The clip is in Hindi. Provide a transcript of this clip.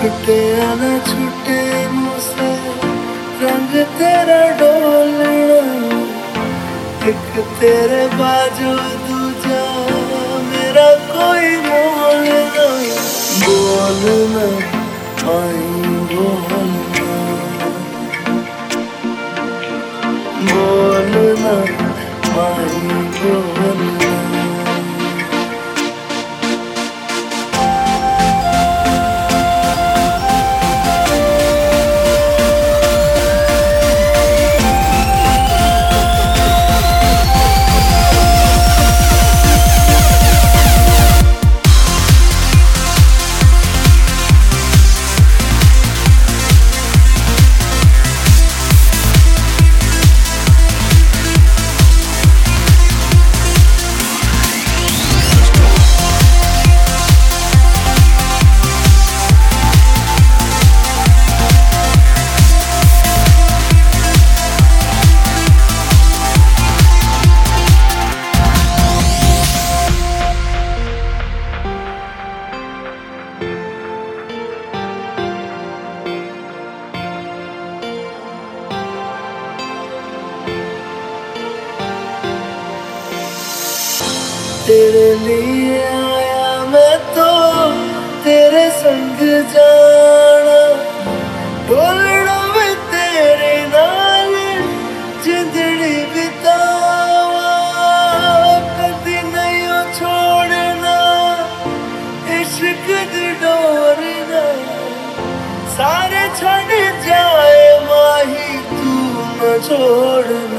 छुटे न छुटे मुझसे रंग तेरा डोलना, एक तेरे बाजू दूजा मेरा कोई बोलना। बोलना आई बोलना, बोलना आई बोलना। तेरे लिए आया मैं तो तेरे संग जाना, बोलना मैं तेरे नाल जिंदड़ी बितावा। कदी नहीं छोड़ना इश्क दी डोरना, सारे छड़ जाए माही तू न छोड़ना।